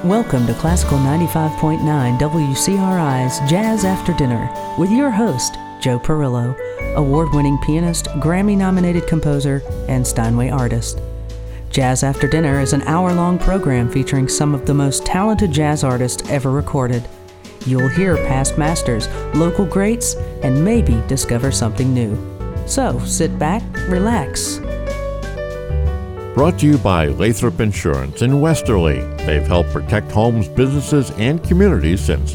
Welcome to Classical 95.9 WCRI's Jazz After Dinner with your host, Joe Perillo, award-winning pianist, Grammy-nominated composer, and Steinway artist. Jazz After Dinner is an hour-long program featuring some of the most talented jazz artists ever recorded. You'll hear past masters, local greats, and maybe discover something new. So, sit back, relax. Brought to you by Lathrop Insurance in Westerly. They've helped protect homes, businesses, and communities since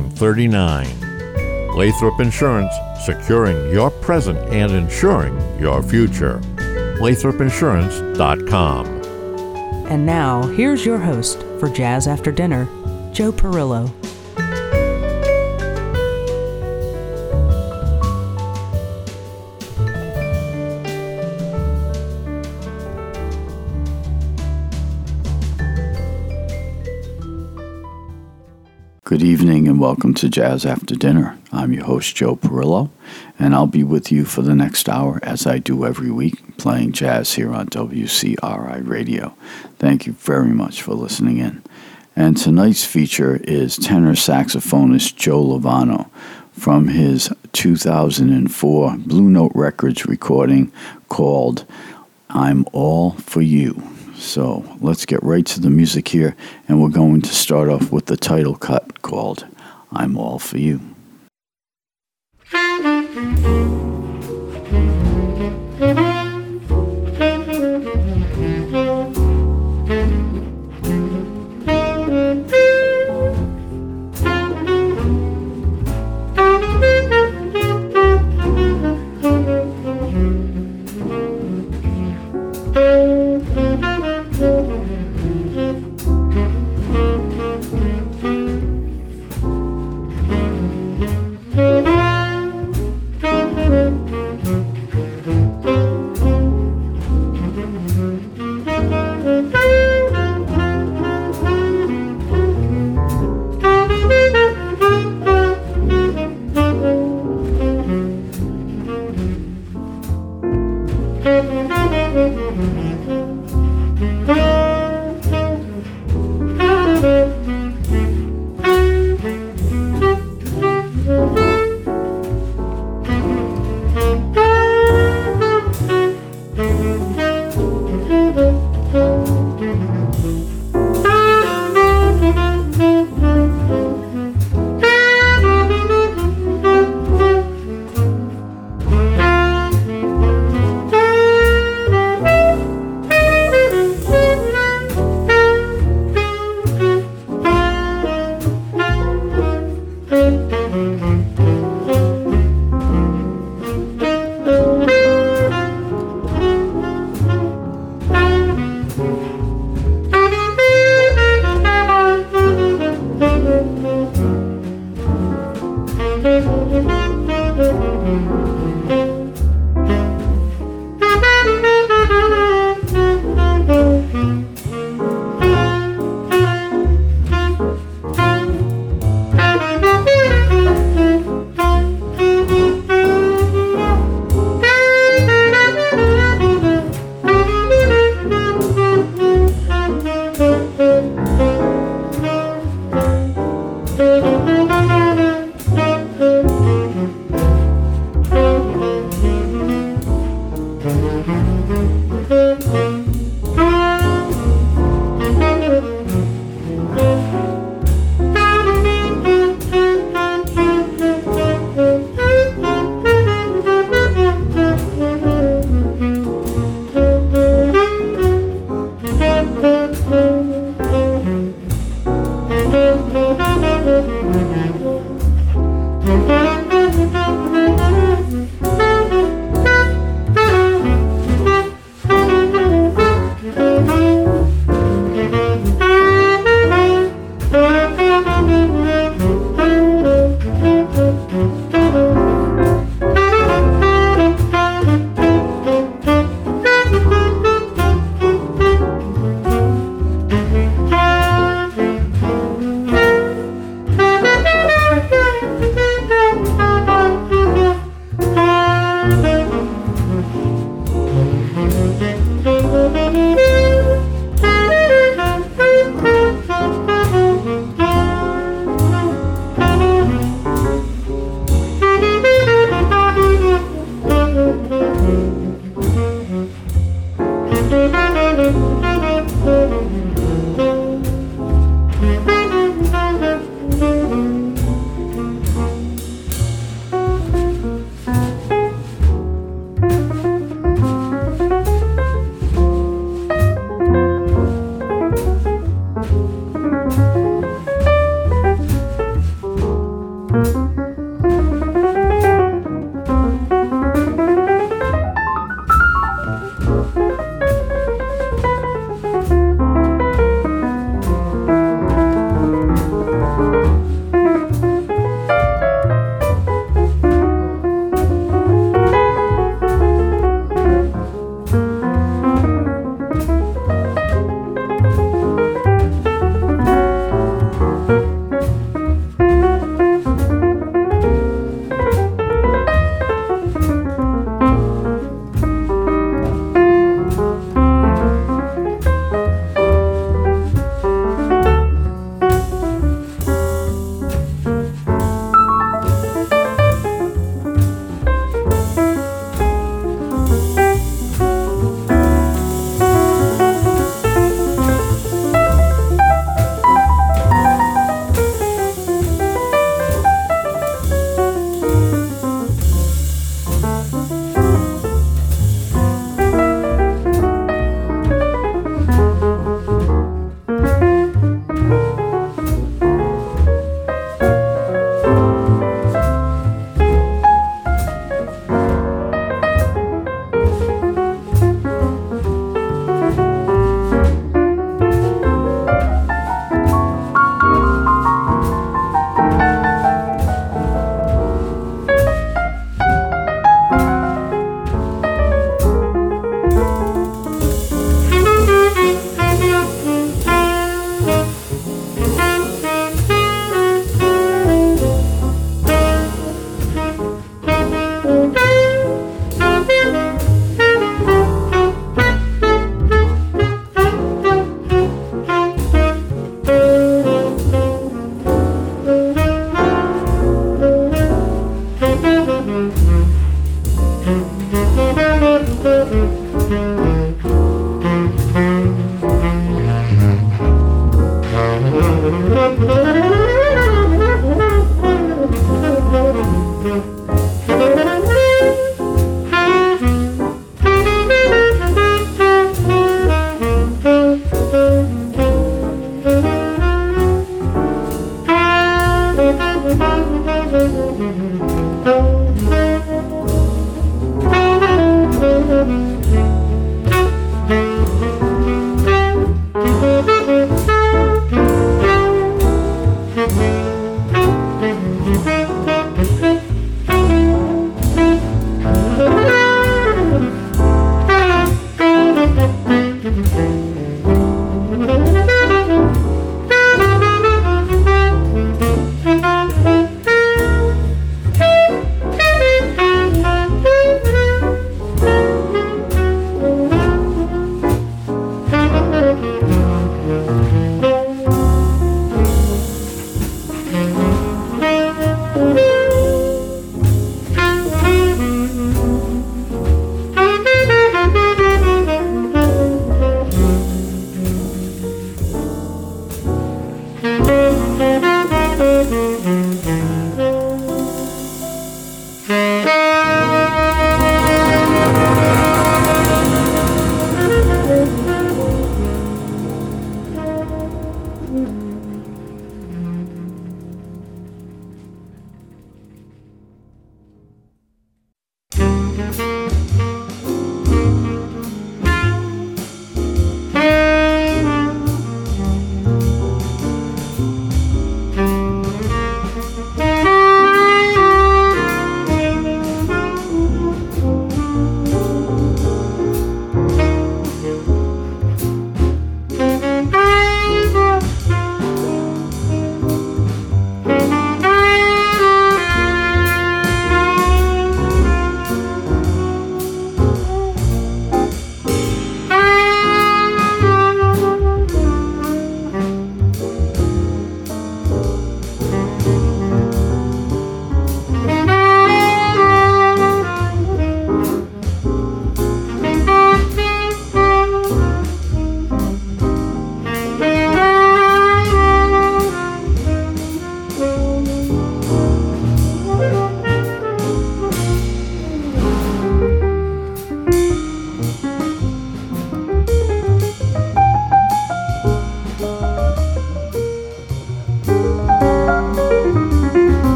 1939. Lathrop Insurance, securing your present and insuring your future. LathropInsurance.com. And now, here's your host for Jazz After Dinner, Joe Perillo. Good evening and welcome to Jazz After Dinner. I'm your host, Joe Perillo, and I'll be with you for the next hour, as I do every week, playing jazz here on WCRI Radio. Thank you very much for listening in. And tonight's feature is tenor saxophonist Joe Lovano from his 2004 Blue Note Records recording called I'm All For You. So let's get right to the music here, and we're going to start off with the title cut called I'm All For You.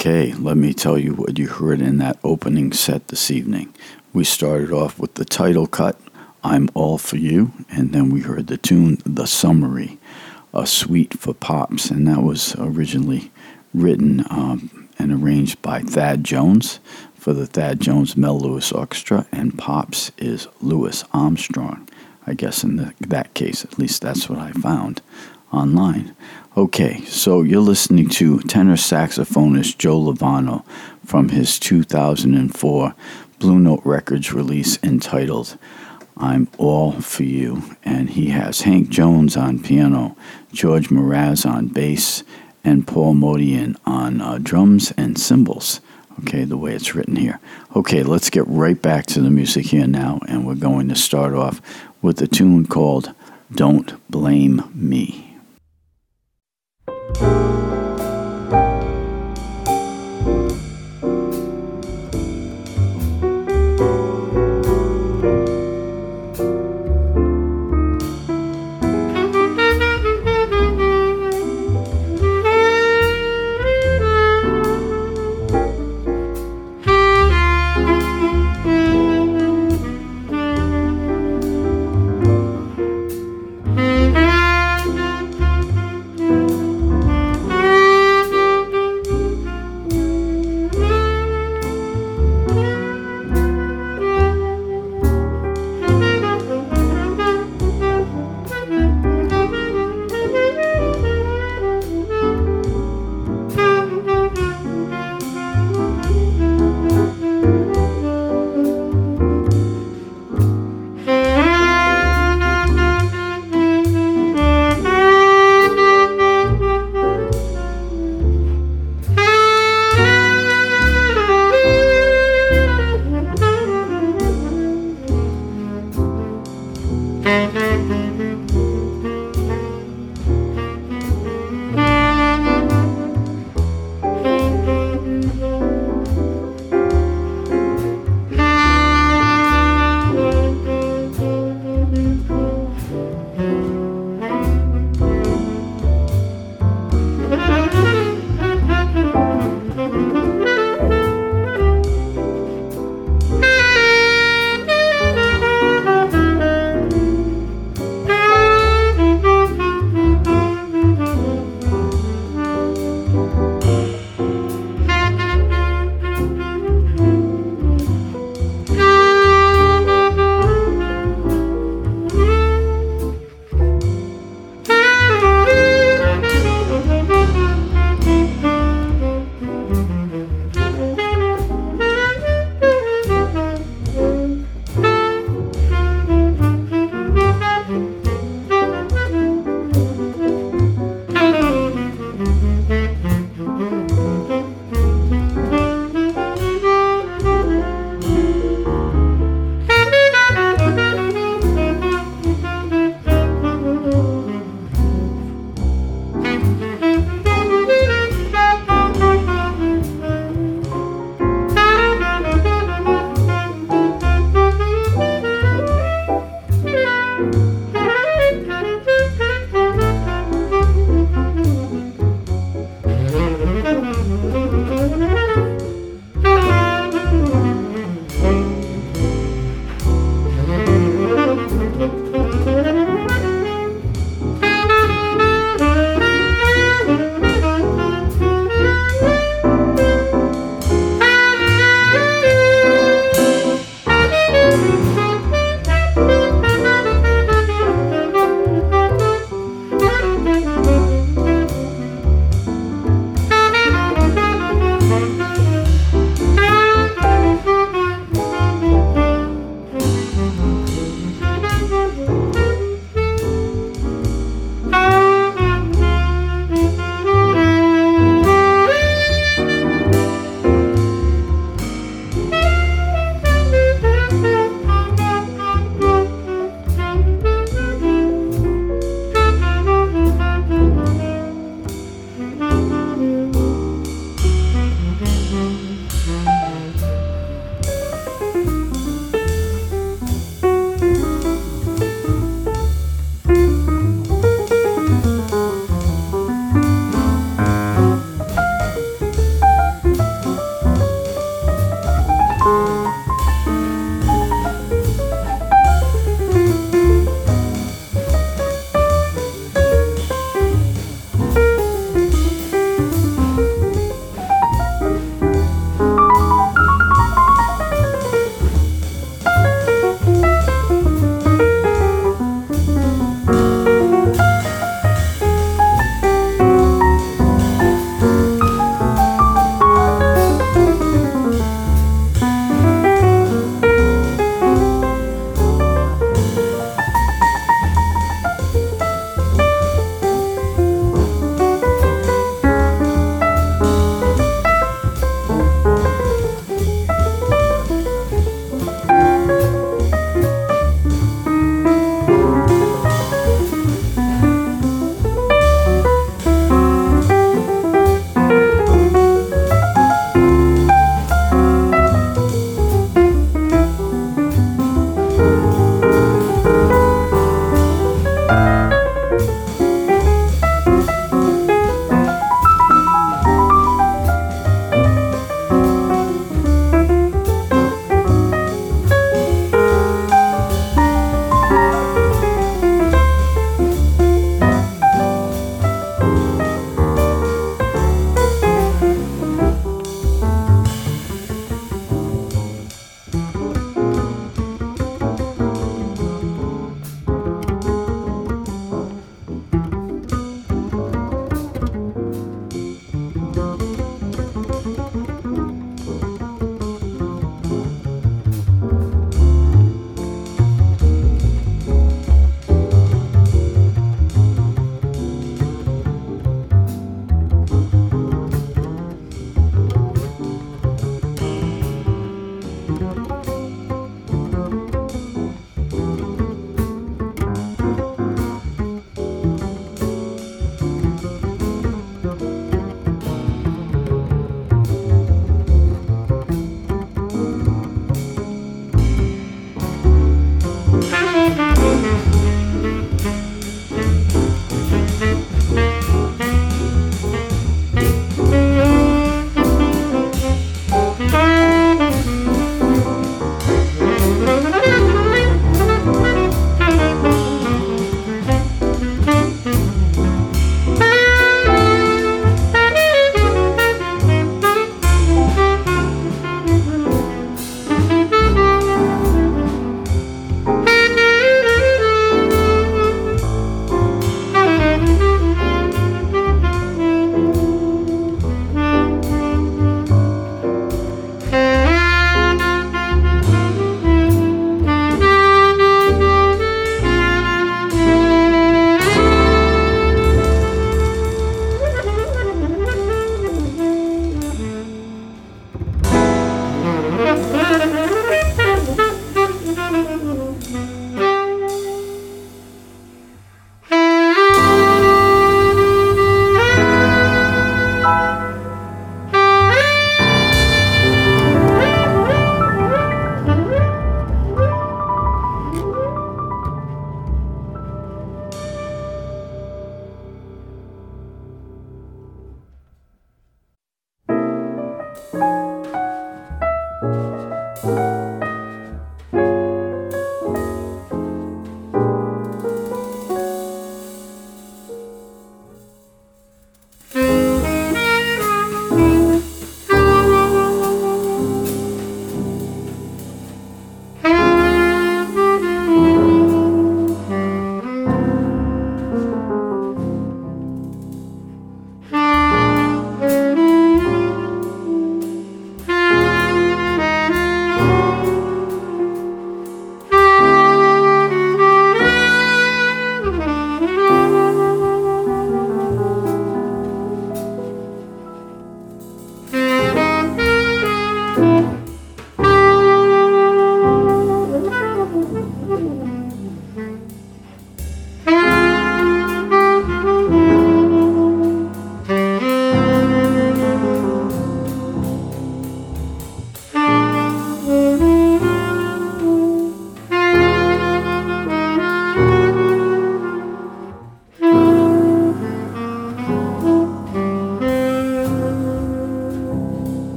Okay, let me tell you what you heard in that opening set this evening. We started off with the title cut, I'm All For You, and then we heard the tune, The Summary, a suite for Pops, and that was originally written and arranged by Thad Jones for the Thad Jones Mel Lewis Orchestra, and Pops is Louis Armstrong. I guess in that case, at least that's what I found online. Okay, so you're listening to tenor saxophonist Joe Lovano from his 2004 Blue Note Records release entitled I'm All For You, and he has Hank Jones on piano, George Mraz on bass, and Paul Modian on drums and cymbals. Okay, the way it's written here. Okay, let's get right back to the music here now, and we're going to start off with a tune called Don't Blame Me.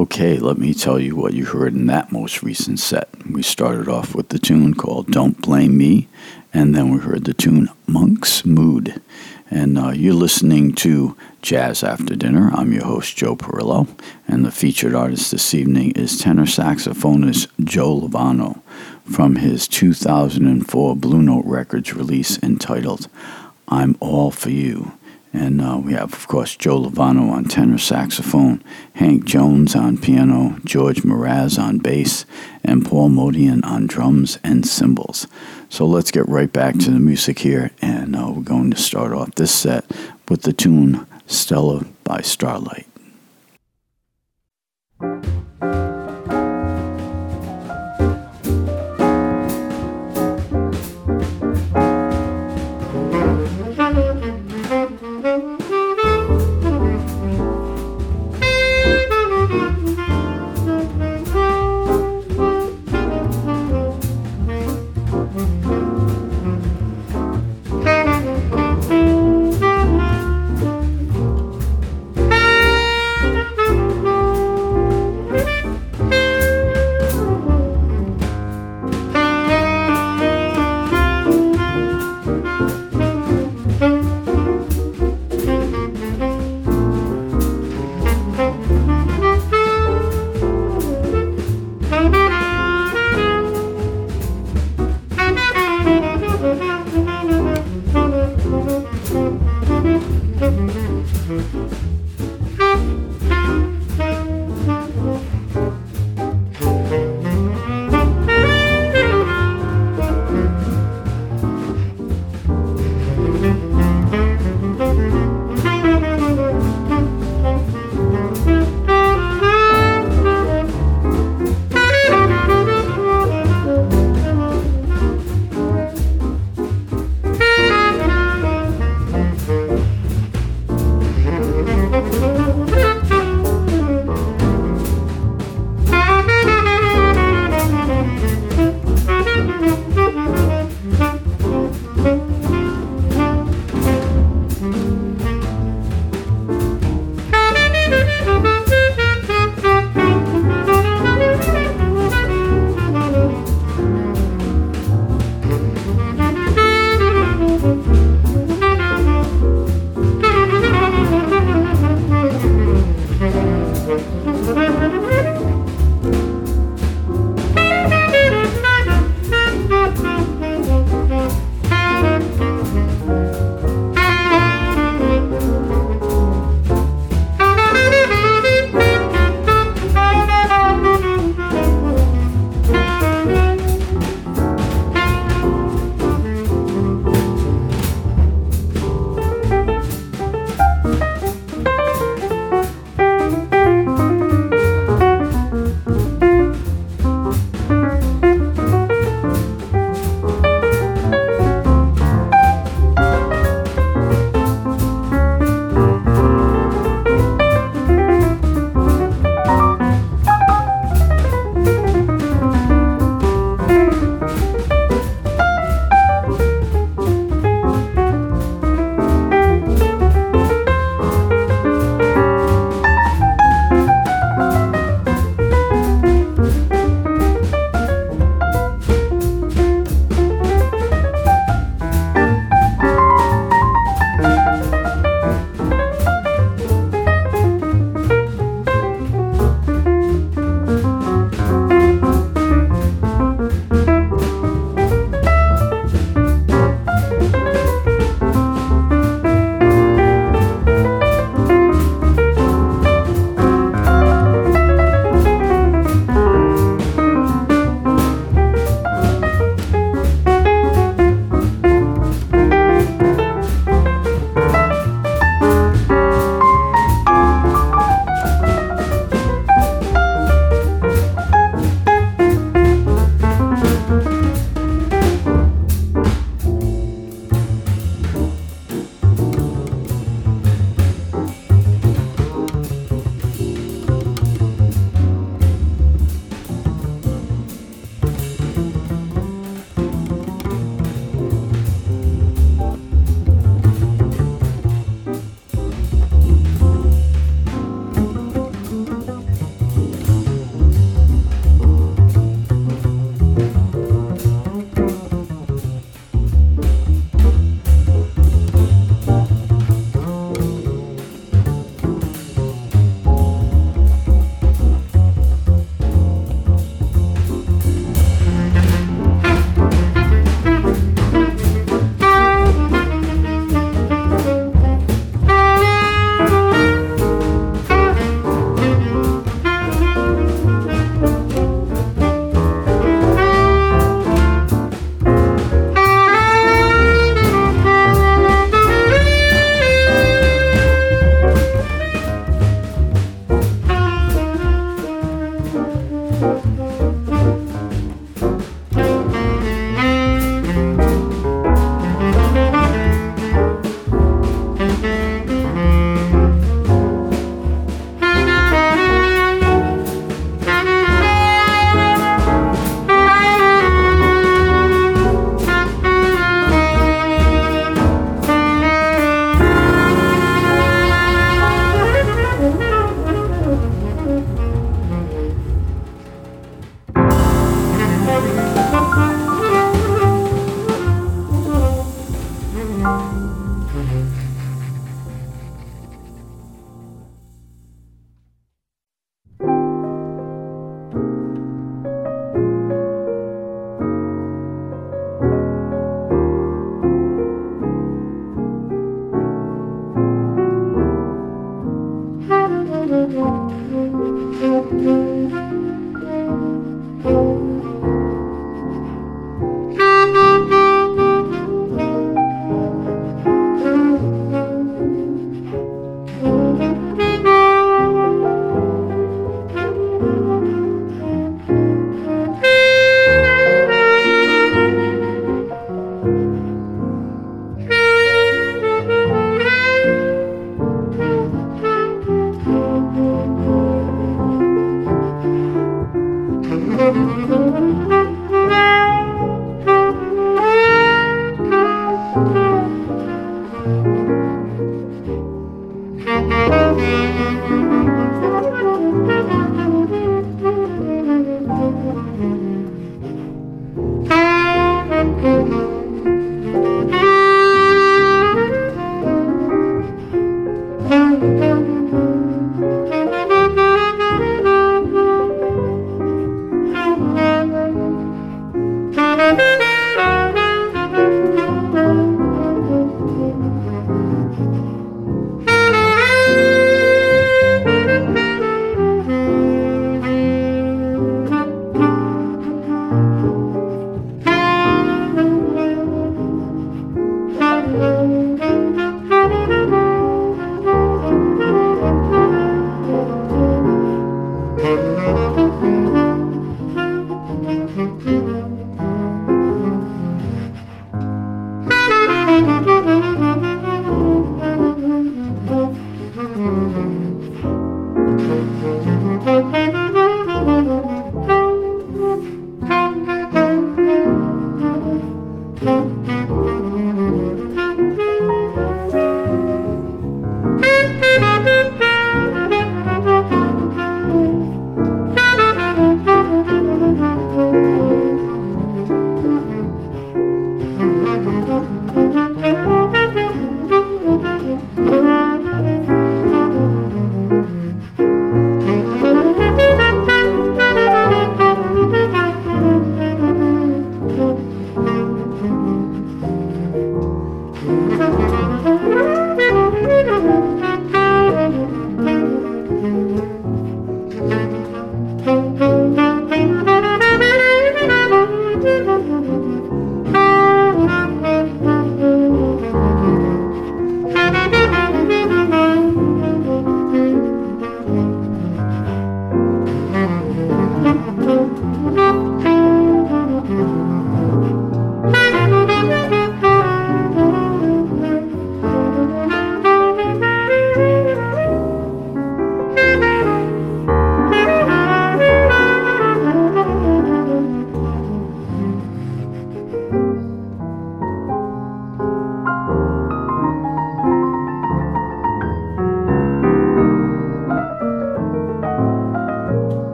Okay, let me tell you what you heard in that most recent set. We started off with the tune called Don't Blame Me, and then we heard the tune Monk's Mood. And you're listening to Jazz After Dinner. I'm your host, Joe Perillo, and the featured artist this evening is tenor saxophonist Joe Lovano from his 2004 Blue Note Records release entitled I'm All For You. And we have, of course, Joe Lovano on tenor saxophone, Hank Jones on piano, George Mraz on bass, and Paul Modian on drums and cymbals. So let's get right back to the music here, and we're going to start off this set with the tune Stella by Starlight.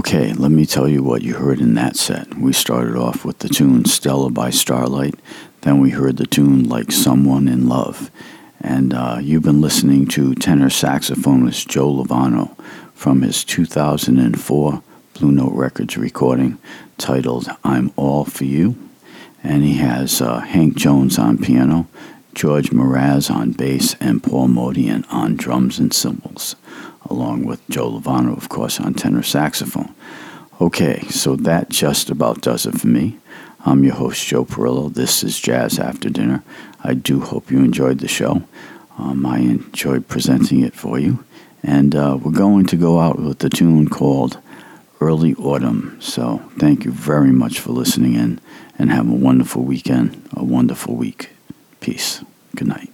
Okay, let me tell you what you heard in that set. We started off with the tune Stella by Starlight. Then we heard the tune Like Someone in Love. And you've been listening to tenor saxophonist Joe Lovano from his 2004 Blue Note Records recording titled I'm All For You. And he has Hank Jones on piano, George Mraz on bass, and Paul Motian on drums and cymbals, along with Joe Lovano, of course, on tenor saxophone. Okay, so that just about does it for me. I'm your host, Joe Perillo. This is Jazz After Dinner. I do hope you enjoyed the show. I enjoyed presenting it for you. And we're going to go out with the tune called Early Autumn. So thank you very much for listening in, and have a wonderful weekend, a wonderful week. Peace. Good night.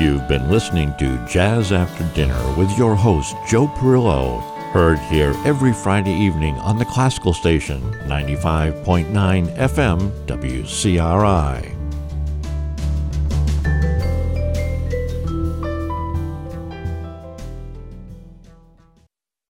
You've been listening to Jazz After Dinner with your host, Joe Perillo, heard here every Friday evening on the Classical Station, 95.9 FM WCRI.